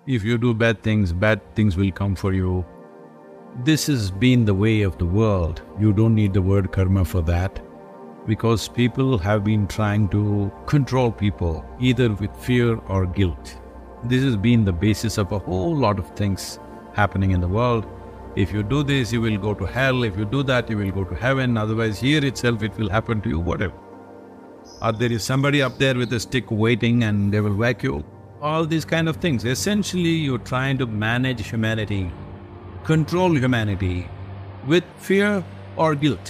If you do bad things will come for you. This has been the way of the world. You don't need the word karma for that, because people have been trying to control people, either with fear or guilt. This has been the basis of a whole lot of things happening in the world. If you do this, you will go to hell. If you do that, you will go to heaven. Otherwise, here itself it will happen to you, whatever. Or there is somebody up there with a stick waiting and they will whack you. All these kind of things. Essentially, you're trying to manage humanity, control humanity with fear or guilt.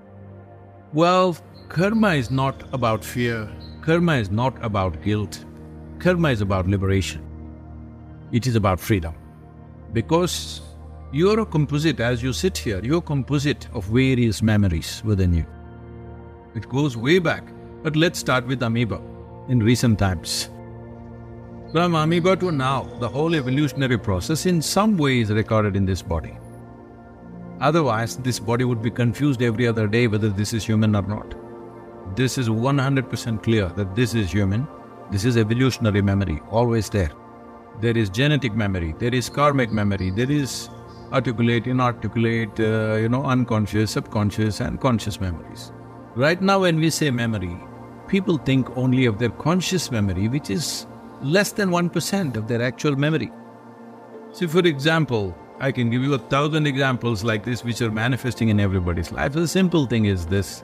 Well, karma is not about fear. Karma is not about guilt. Karma is about liberation. It is about freedom. Because you're a composite, as you sit here, you're a composite of various memories within you. It goes way back. But let's start with amoeba in recent times. From amoeba to now, the whole evolutionary process in some way is recorded in this body. Otherwise, this body would be confused every other day whether this is human or not. This is 100% clear that this is human. This is evolutionary memory, always there. There is genetic memory, there is karmic memory, there is articulate, inarticulate, unconscious, subconscious and conscious memories. Right now when we say memory, people think only of their conscious memory, which is less than 1% of their actual memory. See, for example, I can give you 1,000 examples like this which are manifesting in everybody's life. The simple thing is this.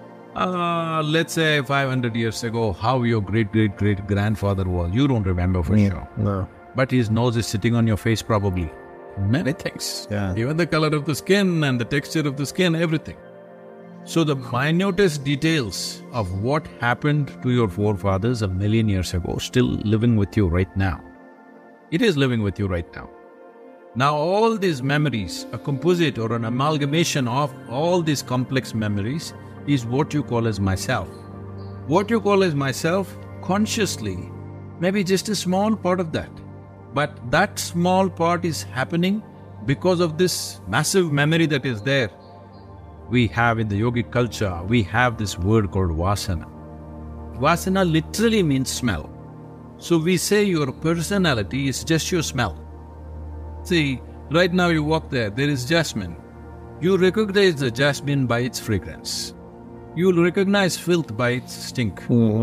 Let's say 500 years ago, how your great-great-great-grandfather was, you don't remember for sure. No. But his nose is sitting on your face probably. Many things. Yeah. Even the color of the skin and the texture of the skin, everything. So the minutest details of what happened to your forefathers a million years ago still living with you right now. It is living with you right now. Now all these memories, a composite or an amalgamation of all these complex memories is what you call as myself. What you call as myself, consciously, maybe just a small part of that. But that small part is happening because of this massive memory that is there. We have in the yogic culture, we have this word called vasana. Vasana literally means smell. So we say your personality is just your smell. See, right now you walk there is jasmine. You recognize the jasmine by its fragrance. You'll recognize filth by its stink.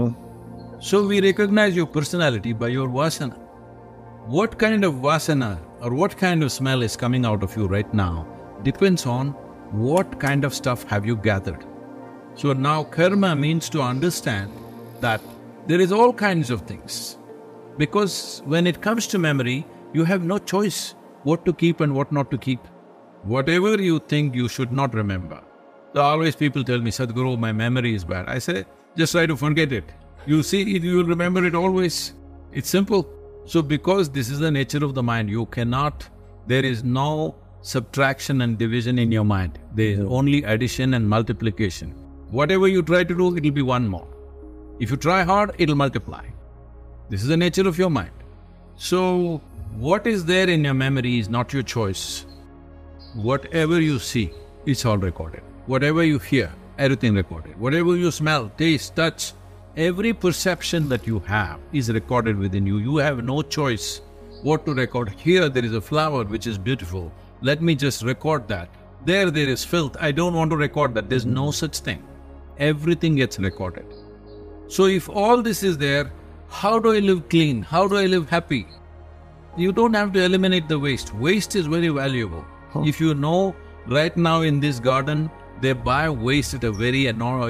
So we recognize your personality by your vasana. What kind of vasana or what kind of smell is coming out of you right now depends on what kind of stuff have you gathered. So now karma means to understand that there is all kinds of things. Because when it comes to memory, you have no choice what to keep and what not to keep. Whatever you think you should not remember. So always people tell me, Sadhguru, my memory is bad. I say, just try to forget it. You see it, you will remember it always. It's simple. So because this is the nature of the mind, there is no subtraction and division in your mind. There is only addition and multiplication. Whatever you try to do, it'll be one more. If you try hard, it'll multiply. This is the nature of your mind. So, what is there in your memory is not your choice. Whatever you see, it's all recorded. Whatever you hear, everything recorded. Whatever you smell, taste, touch, every perception that you have is recorded within you. You have no choice what to record. Here there is a flower which is beautiful. Let me just record that. There is filth. I don't want to record that. There's no such thing. Everything gets recorded. So if all this is there, how do I live clean? How do I live happy? You don't have to eliminate the waste. Waste is very valuable. If you know, right now in this garden, they buy waste at a very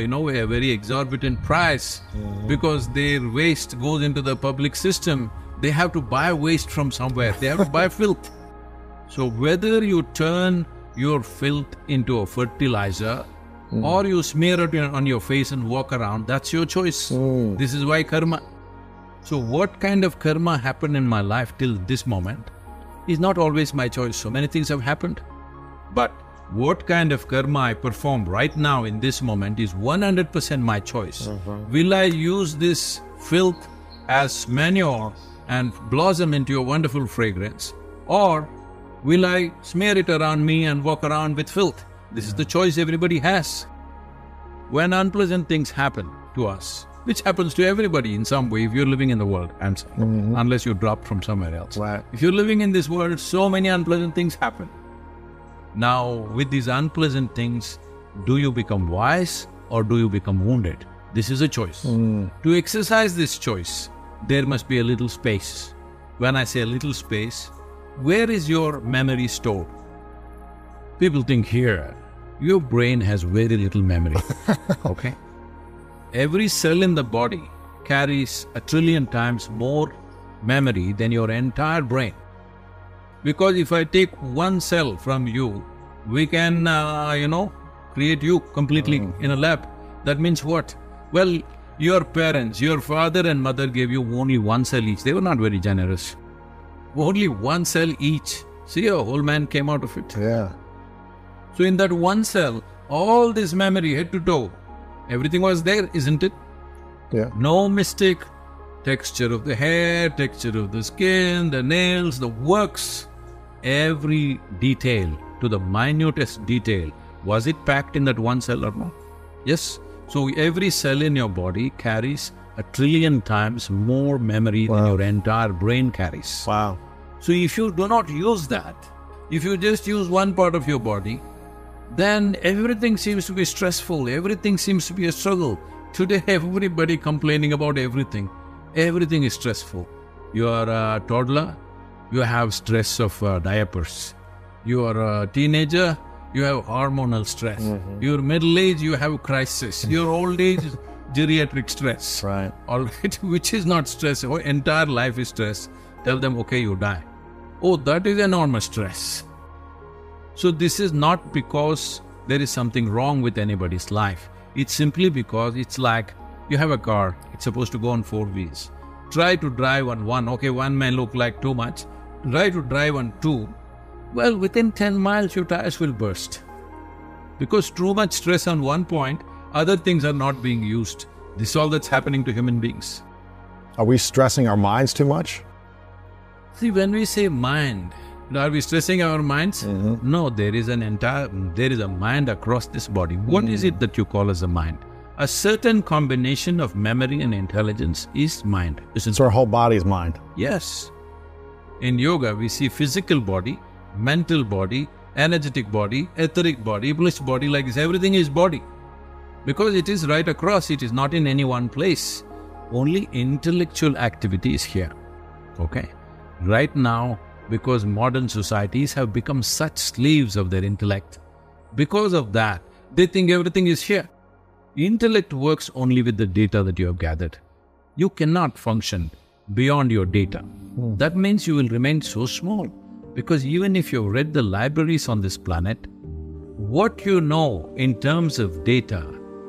exorbitant price because their waste goes into the public system. They have to buy waste from somewhere. They have to buy filth. So whether you turn your filth into a fertilizer or you smear it on your face and walk around, that's your choice. This is why karma. So what kind of karma happened in my life till this moment is not always my choice. So many things have happened. But what kind of karma I perform right now in this moment is 100% my choice. Will I use this filth as manure and blossom into a wonderful fragrance, or will I smear it around me and walk around with filth? This is the choice everybody has. When unpleasant things happen to us, which happens to everybody in some way if you're living in the world, I'm saying, unless you dropped from somewhere else. Right. If you're living in this world, so many unpleasant things happen. Now, with these unpleasant things, do you become wise or do you become wounded? This is a choice. To exercise this choice, there must be a little space. When I say a little space, where is your memory stored? People think here, your brain has very little memory, okay? Every cell in the body carries 1 trillion times more memory than your entire brain. Because if I take one cell from you, we can, create you completely in a lab. That means what? Well, your parents, your father and mother gave you only one cell each. They were not very generous. Only one cell each. See, a whole man came out of it. Yeah. So in that one cell, all this memory, head to toe, everything was there, isn't it? Yeah. No mistake. Texture of the hair, texture of the skin, the nails, the works, every detail to the minutest detail. Was it packed in that one cell or not? Yes. So every cell in your body carries 1 trillion times more memory than your entire brain carries. Wow. So if you do not use that, if you just use one part of your body, then everything seems to be stressful, everything seems to be a struggle. Today everybody complaining about everything. Everything is stressful. You are a toddler, you have stress of diapers. You are a teenager, you have hormonal stress. Your middle age, you have crisis. Your old age, geriatric stress. Right. All right, which is not stress. Your entire life is stress. Tell them, okay, you die. Oh, that is enormous stress. So this is not because there is something wrong with anybody's life. It's simply because it's like you have a car, it's supposed to go on 4 wheels. Try to drive on one, okay, one may look like too much. Try to drive on 2. Well, within 10 miles your tires will burst. Because too much stress on one point, other things are not being used. This is all that's happening to human beings. Are we stressing our minds too much? See, when we say mind, are we stressing our minds? No, there is a mind across this body. What is it that you call as a mind? A certain combination of memory and intelligence is mind. So our whole body is mind. Yes. In yoga, we see physical body, mental body, energetic body, etheric body, bliss body, like this. Everything is body. Because it is right across, it is not in any one place. Only intellectual activity is here. Okay? Right now, because modern societies have become such slaves of their intellect, because of that, they think everything is here. Intellect works only with the data that you have gathered. You cannot function beyond your data. That means you will remain so small. Because even if you've read the libraries on this planet, what you know in terms of data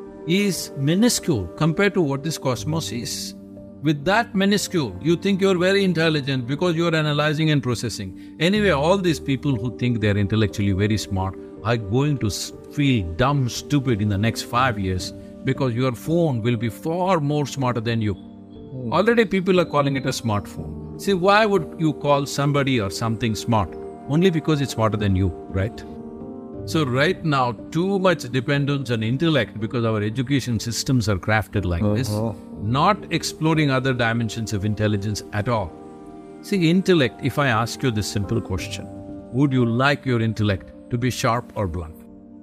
is minuscule compared to what this cosmos is. With that minuscule, you think you're very intelligent because you're analyzing and processing. Anyway, all these people who think they're intellectually very smart are going to feel dumb, stupid in the next 5 years because your phone will be far more smarter than you. Already people are calling it a smartphone. See, why would you call somebody or something smart? Only because it's smarter than you, right? So right now, too much dependence on intellect because our education systems are crafted like this, not exploring other dimensions of intelligence at all. See, intellect, if I ask you this simple question, would you like your intellect to be sharp or blunt?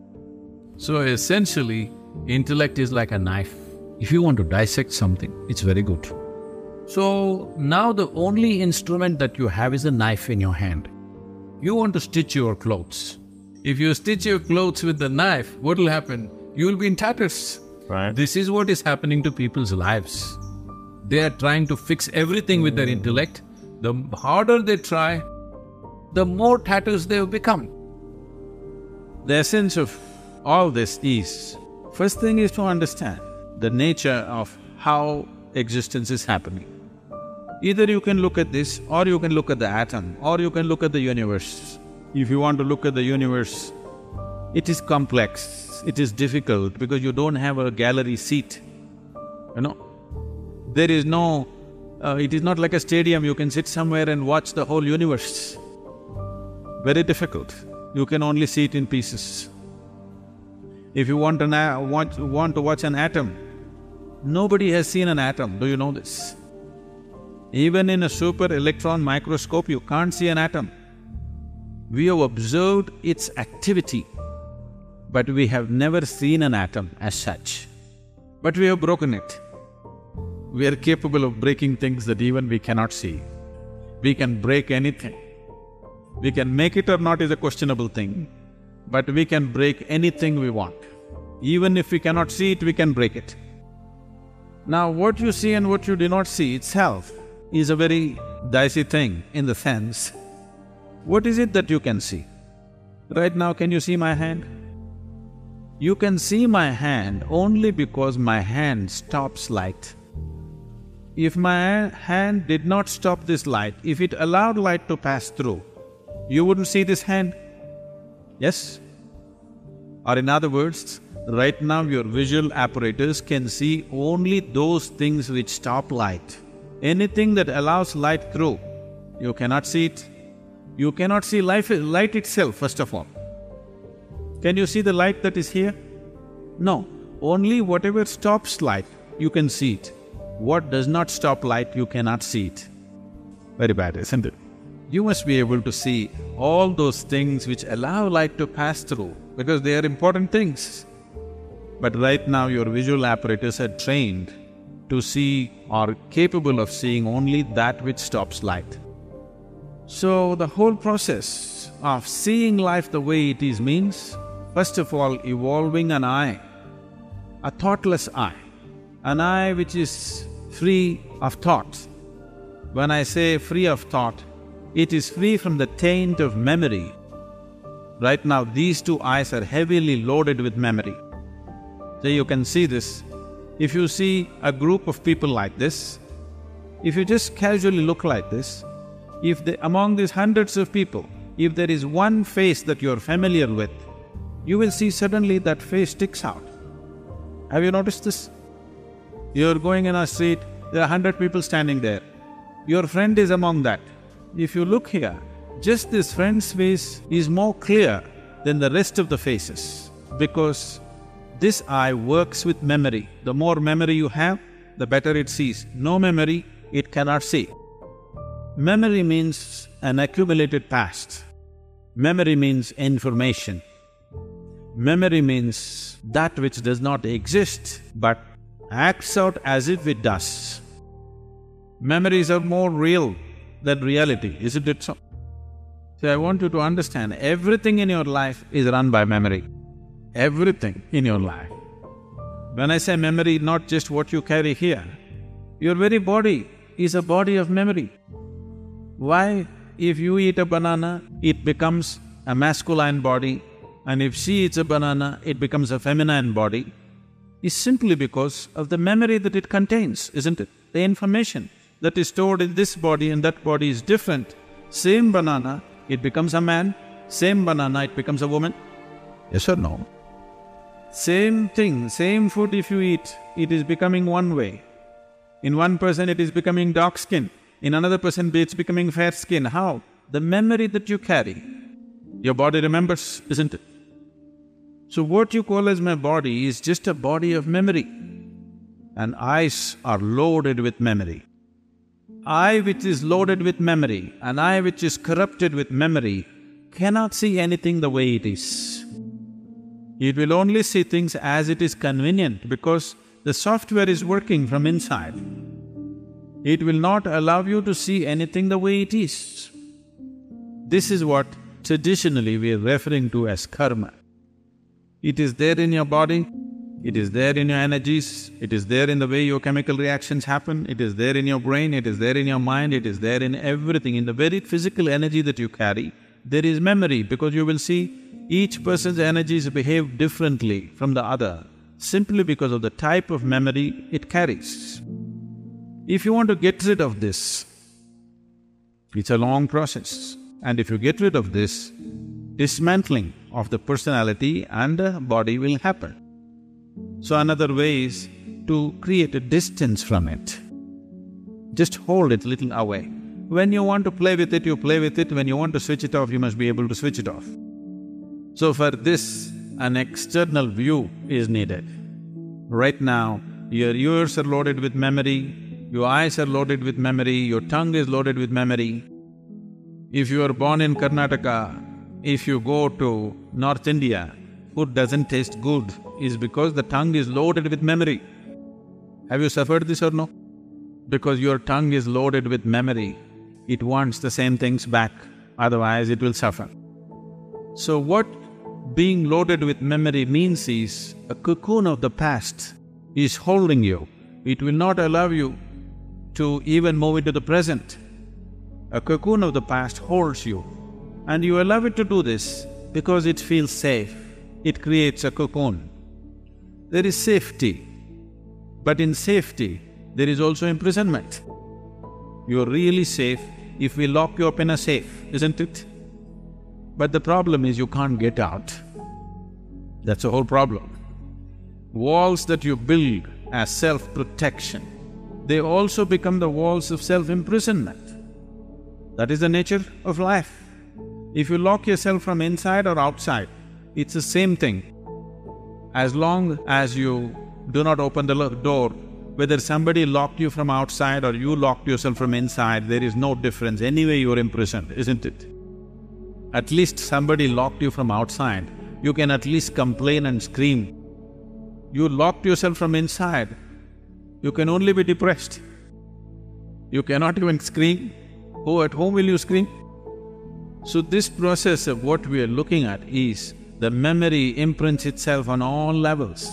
So essentially, intellect is like a knife. If you want to dissect something, it's very good. So now the only instrument that you have is a knife in your hand. You want to stitch your clothes. If you stitch your clothes with the knife, what will happen? You will be in tatters. Right. This is what is happening to people's lives. They are trying to fix everything with their intellect. The harder they try, the more tatters they have become. The essence of all this is, first thing is to understand the nature of how existence is happening. Either you can look at this, or you can look at the atom, or you can look at the universe. If you want to look at the universe, it is complex, it is difficult because you don't have a gallery seat, you know. There is no… it is not like a stadium, you can sit somewhere and watch the whole universe. Very difficult, you can only see it in pieces. If you want to watch an atom, Nobody has seen an atom, do you know this? Even in a super electron microscope, you can't see an atom. We have observed its activity, but we have never seen an atom as such. But we have broken it. We are capable of breaking things that even we cannot see. We can break anything. We can make it or not is a questionable thing, but we can break anything we want. Even if we cannot see it, we can break it. Now, what you see and what you do not see itself is a very dicey thing in the sense, what is it that you can see? Right now, can you see my hand? You can see my hand only because my hand stops light. If my hand did not stop this light, if it allowed light to pass through, you wouldn't see this hand. Yes? Or in other words, right now your visual apparatus can see only those things which stop light. Anything that allows light through, you cannot see it. You cannot see light itself, first of all. Can you see the light that is here? No. Only whatever stops light, you can see it. What does not stop light, you cannot see it. Very bad, isn't it? You must be able to see all those things which allow light to pass through, because they are important things. But right now your visual apparatus are trained to see or capable of seeing only that which stops light. So the whole process of seeing life the way it is means, first of all, evolving an eye, a thoughtless eye, an eye which is free of thought. When I say free of thought, it is free from the taint of memory. Right now, these two eyes are heavily loaded with memory. So you can see this. If you see a group of people like this, if you just casually look like this, among these hundreds of people, if there is one face that you're familiar with, you will see suddenly that face sticks out. Have you noticed this? You're going in a street, there are 100 people standing there. Your friend is among that. If you look here, just this friend's face is more clear than the rest of the faces, because this eye works with memory. The more memory you have, the better it sees. No memory, it cannot see. Memory means an accumulated past. Memory means information. Memory means that which does not exist but acts out as if it does. Memories are more real than reality, isn't it so? So I want you to understand, everything in your life is run by memory. Everything in your life. When I say memory, not just what you carry here, your very body is a body of memory. Why? If you eat a banana, it becomes a masculine body, and if she eats a banana, it becomes a feminine body, is simply because of the memory that it contains, isn't it? The information that is stored in this body and that body is different. Same banana, it becomes a man, same banana, it becomes a woman. Yes or no? Same thing, same food if you eat, it is becoming one way. In one person it is becoming dark skin, in another person it's becoming fair skin. How? The memory that you carry, your body remembers, isn't it? So what you call as my body is just a body of memory, and eyes are loaded with memory. Eye which is loaded with memory, an eye which is corrupted with memory, cannot see anything the way it is. It will only see things as it is convenient, because the software is working from inside. It will not allow you to see anything the way it is. This is what traditionally we are referring to as karma. It is there in your body, it is there in your energies, it is there in the way your chemical reactions happen, it is there in your brain, it is there in your mind, it is there in everything. In the very physical energy that you carry, there is memory, because you will see each person's energies behave differently from the other, simply because of the type of memory it carries. If you want to get rid of this, it's a long process. And if you get rid of this, dismantling of the personality and the body will happen. So another way is to create a distance from it. Just hold it little away. When you want to play with it, you play with it. When you want to switch it off, you must be able to switch it off. So for this, an external view is needed. Right now, your ears are loaded with memory, your eyes are loaded with memory, your tongue is loaded with memory. If you are born in Karnataka, if you go to North India, food doesn't taste good is because the tongue is loaded with memory. Have you suffered this or no? Because your tongue is loaded with memory, it wants the same things back, otherwise it will suffer. So what being loaded with memory means is, a cocoon of the past is holding you. It will not allow you to even move into the present. A cocoon of the past holds you, and you allow it to do this because it feels safe. It creates a cocoon. There is safety, but in safety, there is also imprisonment. You're really safe if we lock you up in a safe, isn't it? But the problem is you can't get out. That's the whole problem. Walls that you build as self-protection, they also become the walls of self-imprisonment. That is the nature of life. If you lock yourself from inside or outside, it's the same thing. As long as you do not open the door, whether somebody locked you from outside or you locked yourself from inside, there is no difference. Anyway, you're imprisoned, isn't it? At least somebody locked you from outside, you can at least complain and scream. You locked yourself from inside, you can only be depressed. You cannot even scream. Oh, at home will you scream? So this process of what we are looking at is the memory imprints itself on all levels,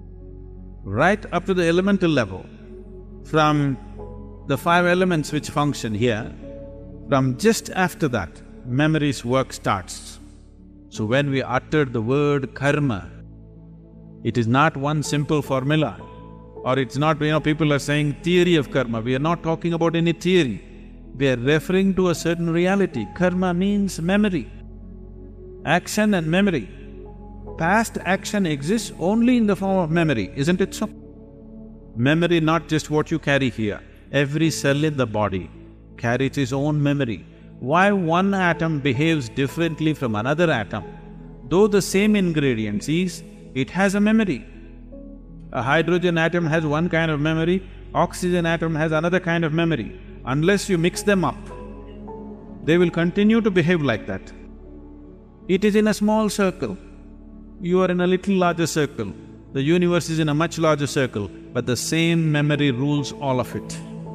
right up to the elemental level. From the 5 elements which function here, from just after that, memory's work starts. So when we utter the word karma, it is not one simple formula, or it's not, people are saying theory of karma. We are not talking about any theory. We are referring to a certain reality. Karma means memory, action and memory. Past action exists only in the form of memory, isn't it so? Memory, not just what you carry here. Every cell in the body carries its own memory. Why one atom behaves differently from another atom? Though the same ingredients is, it has a memory. A hydrogen atom has one kind of memory, oxygen atom has another kind of memory. Unless you mix them up, they will continue to behave like that. It is in a small circle. You are in a little larger circle. The universe is in a much larger circle, but the same memory rules all of it.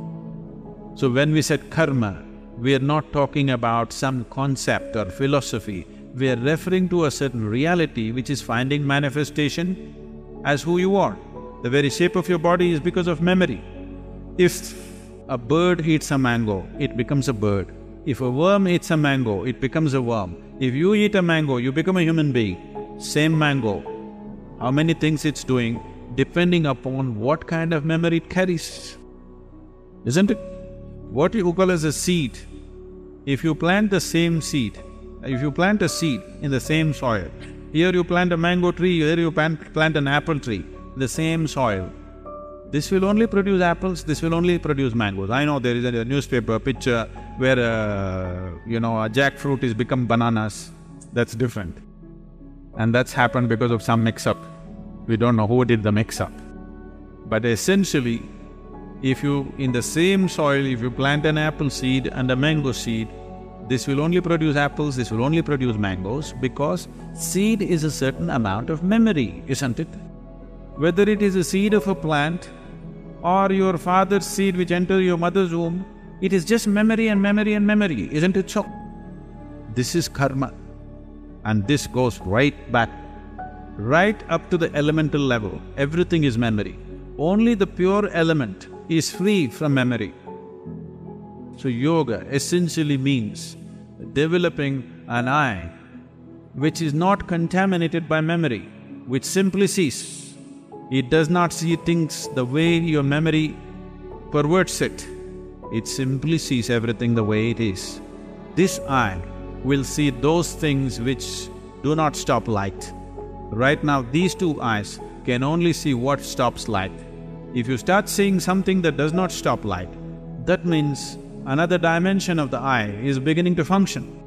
So when we said karma, we are not talking about some concept or philosophy. We are referring to a certain reality which is finding manifestation as who you are. The very shape of your body is because of memory. If a bird eats a mango, it becomes a bird. If a worm eats a mango, it becomes a worm. If you eat a mango, you become a human being. Same mango, how many things it's doing, depending upon what kind of memory it carries, isn't it? What you call as a seed, if you plant the same seed, if you plant a seed in the same soil, here you plant a mango tree, here you plant an apple tree, the same soil, this will only produce apples, this will only produce mangoes. I know there is a newspaper picture where a jackfruit is become bananas, that's different. And that's happened because of some mix-up. We don't know who did the mix-up. But essentially, if you… in the same soil, if you plant an apple seed and a mango seed, this will only produce apples, this will only produce mangoes, because seed is a certain amount of memory, isn't it? Whether it is a seed of a plant or your father's seed which enters your mother's womb, it is just memory and memory and memory, isn't it so? This is karma. And this goes right back, right up to the elemental level. Everything is memory. Only the pure element is free from memory. So yoga essentially means developing an eye which is not contaminated by memory, which simply sees. It does not see things the way your memory perverts it. It simply sees everything the way it is. This eye will see those things which do not stop light. Right now, these two eyes can only see what stops light. If you start seeing something that does not stop light, that means another dimension of the eye is beginning to function.